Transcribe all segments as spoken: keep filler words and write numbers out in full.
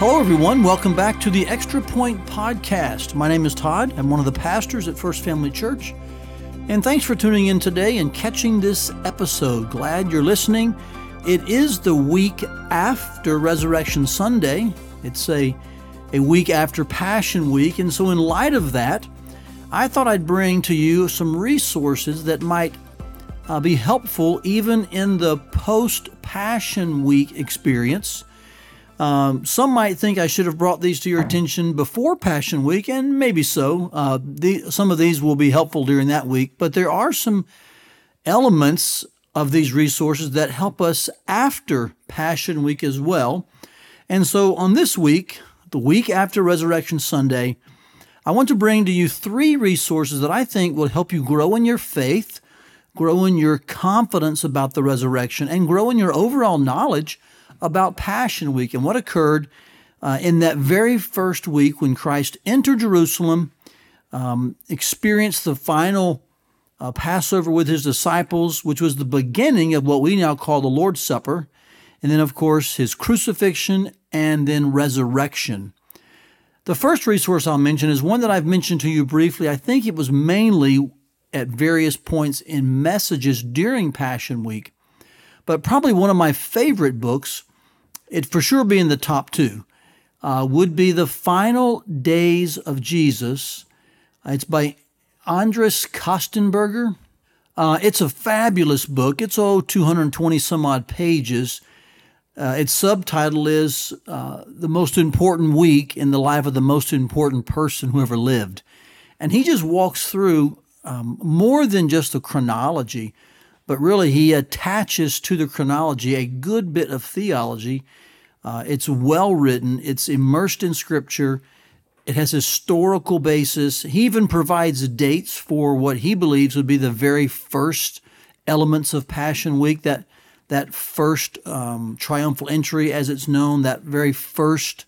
Hello, everyone. Welcome back to the Extra Point Podcast. My name is Todd. I'm one of the pastors at First Family Church. And thanks for tuning in today and catching this episode. Glad you're listening. It is the week after Resurrection Sunday. It's a, a week after Passion Week. And so in light of that, I thought I'd bring to you some resources that might uh, be helpful even in the post-Passion Week experience. Um, some might think I should have brought these to your attention before Passion Week, and maybe so. Uh, the, some of these will be helpful during that week, but there are some elements of these resources that help us after Passion Week as well. And so on this week, the week after Resurrection Sunday, I want to bring to you three resources that I think will help you grow in your faith, grow in your confidence about the resurrection, and grow in your overall knowledge about Passion Week and what occurred uh, in that very first week when Christ entered Jerusalem, um, experienced the final uh, Passover with his disciples, which was the beginning of what we now call the Lord's Supper, and then, of course, his crucifixion and then resurrection. The first resource I'll mention is one that I've mentioned to you briefly. I think it was mainly at various points in messages during Passion Week, but probably one of my favorite books, it for sure be in the top two, uh, would be The Final Days of Jesus. It's by Andres Kostenberger. Uh, it's a fabulous book. It's, oh, two hundred twenty some odd pages. Uh, its subtitle is uh, The Most Important Week in the Life of the Most Important Person Who Ever Lived. And he just walks through um, more than just the chronology, but really he attaches to the chronology a good bit of theology. Uh, it's well written. It's immersed in Scripture. It has historical basis. He even provides dates for what he believes would be the very first elements of Passion Week, that that first um, triumphal entry, as it's known, that very first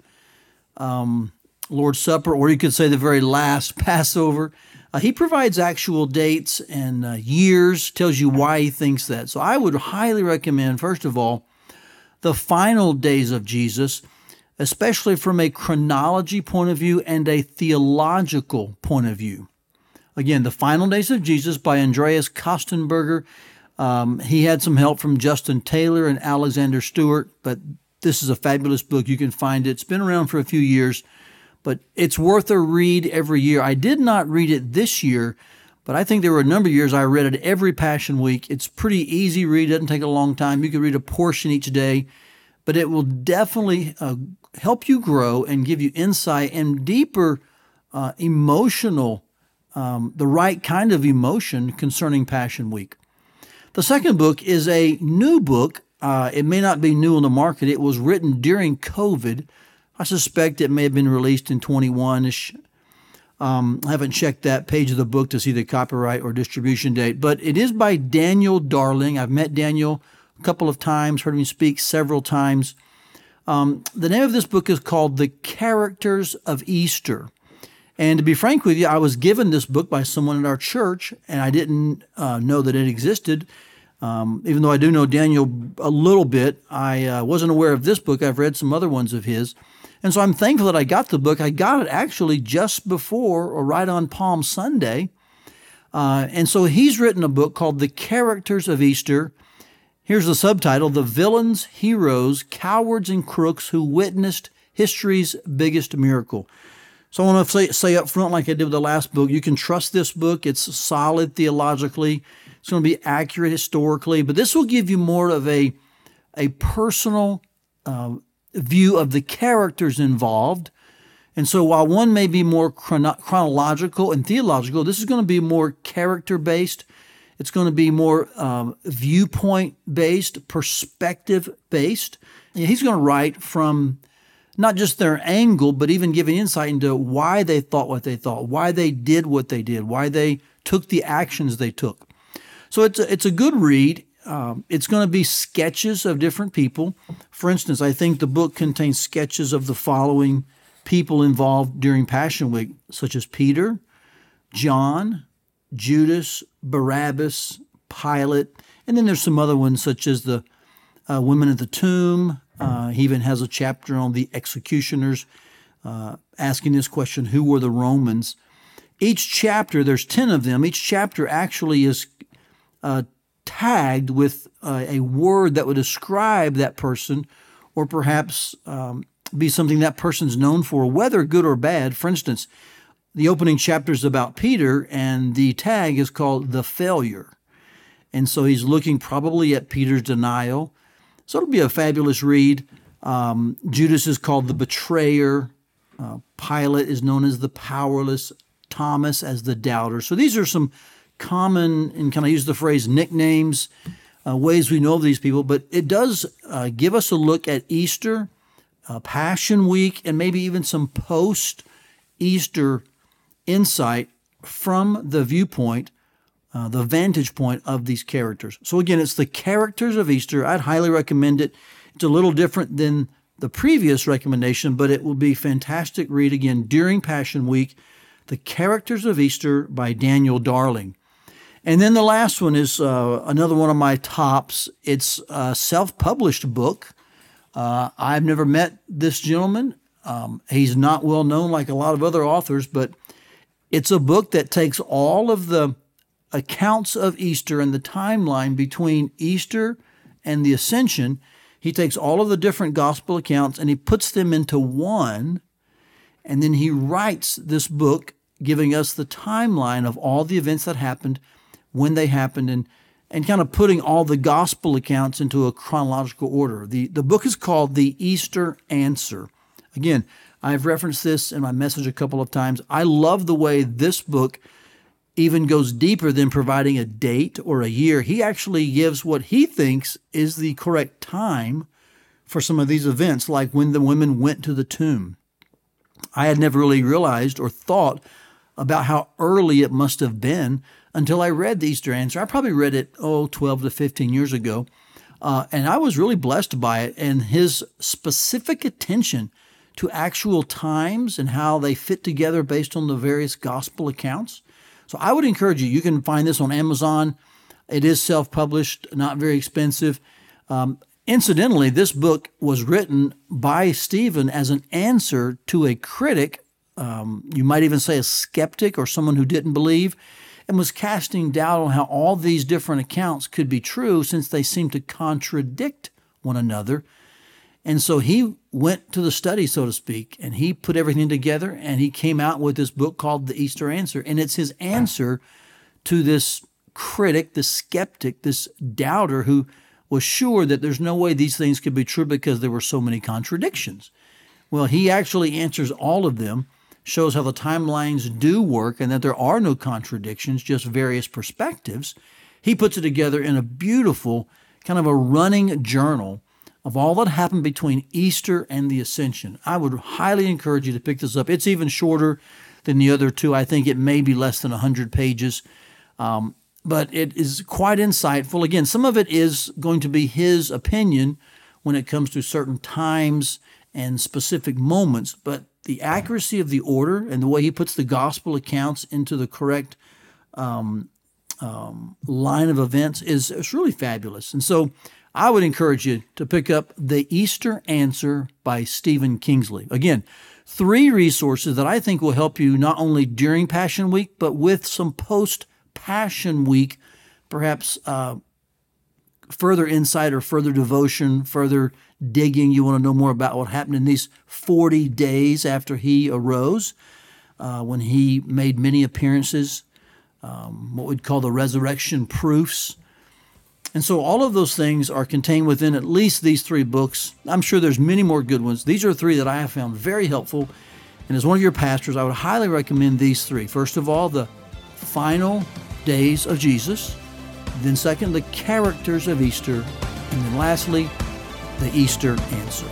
um, Lord's Supper, or you could say the very last Passover. Uh, he provides actual dates and uh, years, tells you why he thinks that. So I would highly recommend, first of all, The Final Days of Jesus, especially from a chronology point of view and a theological point of view. Again, The Final Days of Jesus by Andreas Kostenberger. Um, he had some help from Justin Taylor and Alexander Stewart, but this is a fabulous book. You can find it. It's been around for a few years, but it's worth a read every year. I did not read it this year, but I think there were a number of years I read it every Passion Week. It's pretty easy read. It doesn't take a long time. You can read a portion each day, but it will definitely uh, help you grow and give you insight and deeper uh, emotional, um, the right kind of emotion concerning Passion Week. The second book is a new book. Uh, it may not be new on the market. It was written during COVID. I suspect it may have been released in twenty-one-ish. Um, I haven't checked that page of the book to see the copyright or distribution date, but it is by Daniel Darling. I've met Daniel a couple of times, heard him speak several times. Um, the name of this book is called The Characters of Easter. And to be frank with you, I was given this book by someone at our church, and I didn't uh, know that it existed. Um, even though I do know Daniel a little bit, I uh, wasn't aware of this book. I've read some other ones of his. And so I'm thankful that I got the book. I got it actually just before or right on Palm Sunday. Uh, and so he's written a book called The Characters of Easter. Here's the subtitle, The Villains, Heroes, Cowards, and Crooks Who Witnessed History's Biggest Miracle. So I want to say, say up front, like I did with the last book, you can trust this book. It's solid theologically. It's going to be accurate historically, but this will give you more of a, a personal uh, view of the characters involved. And so while one may be more chrono- chronological and theological, this is going to be more character-based. It's going to be more um, viewpoint-based, perspective-based. He's going to write from not just their angle, but even giving insight into why they thought what they thought, why they did what they did, why they took the actions they took. So it's a, it's a good read. Um, it's going to be sketches of different people. For instance, I think the book contains sketches of the following people involved during Passion Week, such as Peter, John, Judas, Barabbas, Pilate, and then there's some other ones such as the uh, women at the tomb. Uh, he even has a chapter on the executioners, uh, asking this question, who were the Romans? Each chapter, there's ten of them, each chapter actually is uh, tagged with uh, a word that would describe that person, or perhaps um, be something that person's known for, whether good or bad. For instance, the opening chapter is about Peter, and the tag is called the failure. And so he's looking probably at Peter's denial. So it'll be a fabulous read. Um, Judas is called the betrayer. Uh, Pilate is known as the powerless. Thomas as the doubter. So these are some common, and can I use the phrase, nicknames, uh, ways we know of these people. But it does uh, give us a look at Easter, uh, Passion Week, and maybe even some post-Easter insight from the viewpoint, uh, the vantage point of these characters. So again, it's the characters of Easter. I'd highly recommend it. It's a little different than the previous recommendation, but it will be fantastic read again during Passion Week. The Characters of Easter by Daniel Darling. And then the last one is uh, another one of my tops. It's a self-published book. Uh, I've never met this gentleman. Um, he's not well known like a lot of other authors, but it's a book that takes all of the accounts of Easter and the timeline between Easter and the Ascension. He takes all of the different gospel accounts and he puts them into one, and then he writes this book giving us the timeline of all the events that happened, when they happened, and and kind of putting all the gospel accounts into a chronological order. The, the book is called The Easter Answer. Again, I've referenced this in my message a couple of times. I love the way this book even goes deeper than providing a date or a year. He actually gives what he thinks is the correct time for some of these events, like when the women went to the tomb. I had never really realized or thought about how early it must have been until I read the Easter Answer. I probably read it, oh, twelve to fifteen years ago, uh, and I was really blessed by it and his specific attention to actual times and how they fit together based on the various gospel accounts. So I would encourage you, you can find this on Amazon. It is self-published, not very expensive. Um, incidentally, this book was written by Stephen as an answer to a critic, um, you might even say a skeptic or someone who didn't believe, and was casting doubt on how all these different accounts could be true since they seem to contradict one another. And so he went to the study, so to speak, and he put everything together, and he came out with this book called The Easter Answer. And it's his answer to this critic, this skeptic, this doubter who was sure that there's no way these things could be true because there were so many contradictions. Well, he actually answers all of them, shows how the timelines do work and that there are no contradictions, just various perspectives. He puts it together in a beautiful kind of a running journal of all that happened between Easter and the Ascension. I would highly encourage you to pick this up. It's even shorter than the other two. I think it may be less than one hundred pages, um, but it is quite insightful. Again, some of it is going to be his opinion when it comes to certain times and specific moments, but the accuracy of the order and the way he puts the gospel accounts into the correct um, um, line of events is, is really fabulous. And so I would encourage you to pick up The Easter Answer by Stephen Kingsley. Again, three resources that I think will help you not only during Passion Week, but with some post-Passion Week, perhaps uh, further insight or further devotion, further digging. You want to know more about what happened in these forty days after he arose, uh, when he made many appearances, um, what we'd call the resurrection proofs. And so all of those things are contained within at least these three books. I'm sure there's many more good ones. These are three that I have found very helpful. And as one of your pastors, I would highly recommend these three. First of all, the final days of Jesus. Then second, the characters of Easter. And then lastly, the Easter Answer.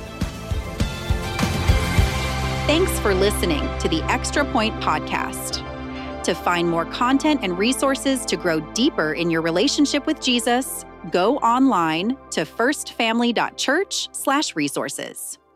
Thanks for listening to the Extra Point Podcast. To find more content and resources to grow deeper in your relationship with Jesus, go online to firstfamily.church slash resources.